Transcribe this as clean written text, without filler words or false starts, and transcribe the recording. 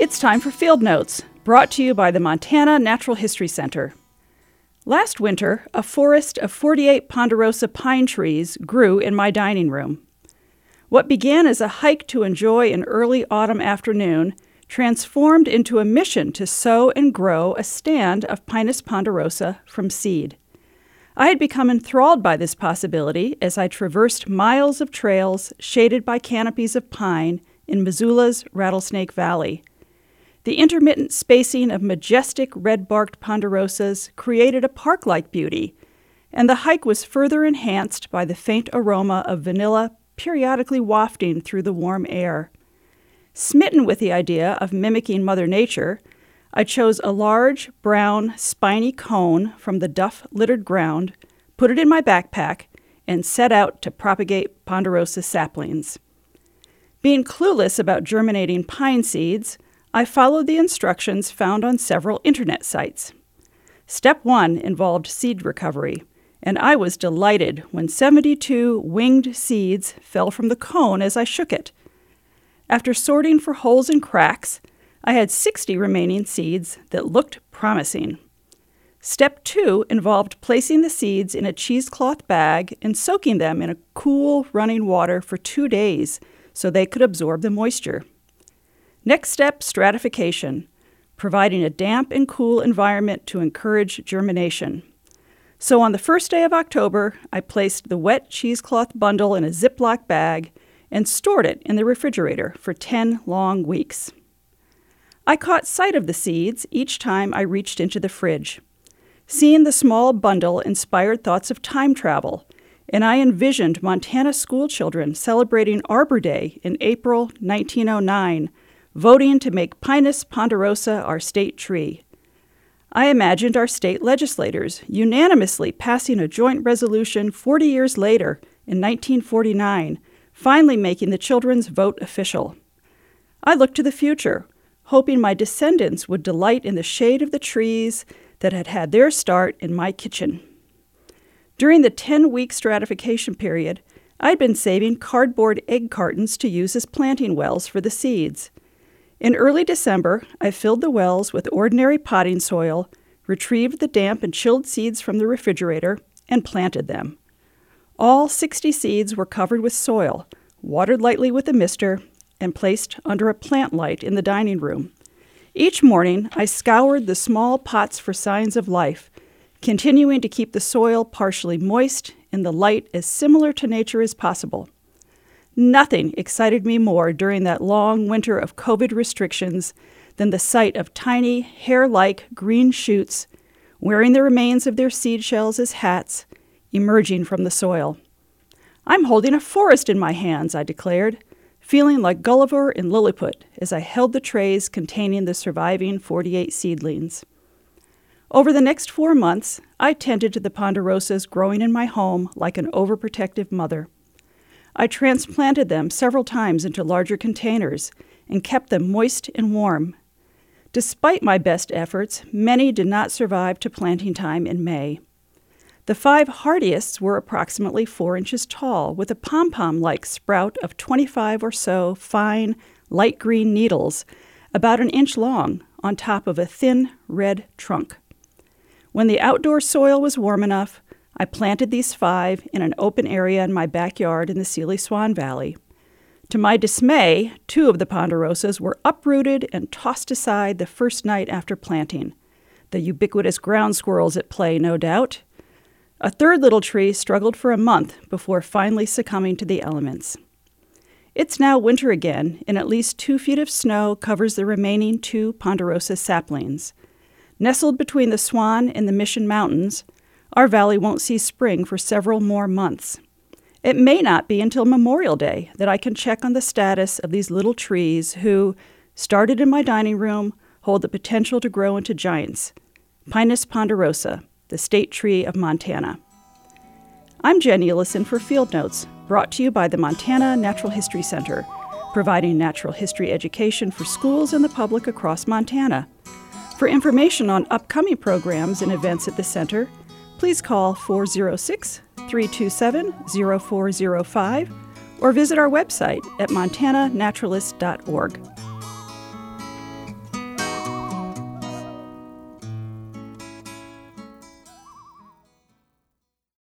It's time for Field Notes, brought to you by the Montana Natural History Center. Last winter, a forest of 48 ponderosa pine trees grew in my dining room. What began as a hike to enjoy an early autumn afternoon transformed into a mission to sow and grow a stand of Pinus ponderosa from seed. I had become enthralled by this possibility as I traversed miles of trails shaded by canopies of pine in Missoula's Rattlesnake Valley. The intermittent spacing of majestic red-barked ponderosas created a park-like beauty, and the hike was further enhanced by the faint aroma of vanilla periodically wafting through the warm air. Smitten with the idea of mimicking Mother Nature, I chose a large, brown, spiny cone from the duff-littered ground, put it in my backpack, and set out to propagate ponderosa saplings. Being clueless about germinating pine seeds, I followed the instructions found on several internet sites. Step 1 involved seed recovery, and I was delighted when 72 winged seeds fell from the cone as I shook it. After sorting for holes and cracks, I had 60 remaining seeds that looked promising. Step 2 involved placing the seeds in a cheesecloth bag and soaking them in a cool, running water for 2 days so they could absorb the moisture. Next step, stratification, providing a damp and cool environment to encourage germination. So on the first day of October, I placed the wet cheesecloth bundle in a Ziploc bag and stored it in the refrigerator for 10 long weeks. I caught sight of the seeds each time I reached into the fridge. Seeing the small bundle inspired thoughts of time travel, and I envisioned Montana schoolchildren celebrating Arbor Day in April 1909, voting to make Pinus ponderosa our state tree. I imagined our state legislators unanimously passing a joint resolution 40 years later, in 1949, finally making the children's vote official. I looked to the future, hoping my descendants would delight in the shade of the trees that had had their start in my kitchen. During the 10-week stratification period, I'd been saving cardboard egg cartons to use as planting wells for the seeds. In early December, I filled the wells with ordinary potting soil, retrieved the damp and chilled seeds from the refrigerator, and planted them. All 60 seeds were covered with soil, watered lightly with a mister, and placed under a plant light in the dining room. Each morning, I scoured the small pots for signs of life, continuing to keep the soil partially moist and the light as similar to nature as possible. Nothing excited me more during that long winter of COVID restrictions than the sight of tiny, hair-like green shoots, wearing the remains of their seed shells as hats, emerging from the soil. "I'm holding a forest in my hands," I declared, feeling like Gulliver in Lilliput as I held the trays containing the surviving 48 seedlings. Over the next 4 months, I tended to the ponderosas growing in my home like an overprotective mother. I transplanted them several times into larger containers and kept them moist and warm. Despite my best efforts, many did not survive to planting time in May. The 5 hardiest were approximately 4 inches tall, with a pom-pom-like sprout of 25 or so fine, light green needles, about an inch long, on top of a thin, red trunk. When the outdoor soil was warm enough, I planted these 5 in an open area in my backyard in the Seeley Swan Valley. To my dismay, 2 of the ponderosas were uprooted and tossed aside the first night after planting. The ubiquitous ground squirrels at play, no doubt. A third little tree struggled for a month before finally succumbing to the elements. It's now winter again, and at least 2 feet of snow covers the remaining 2 ponderosa saplings. Nestled between the Swan and the Mission Mountains, our valley won't see spring for several more months. It may not be until Memorial Day that I can check on the status of these little trees who, started in my dining room, hold the potential to grow into giants. Pinus ponderosa, the state tree of Montana. I'm Jen Ellison for Field Notes, brought to you by the Montana Natural History Center, providing natural history education for schools and the public across Montana. For information on upcoming programs and events at the center, please call 406-327-0405 or visit our website at montananaturalist.org.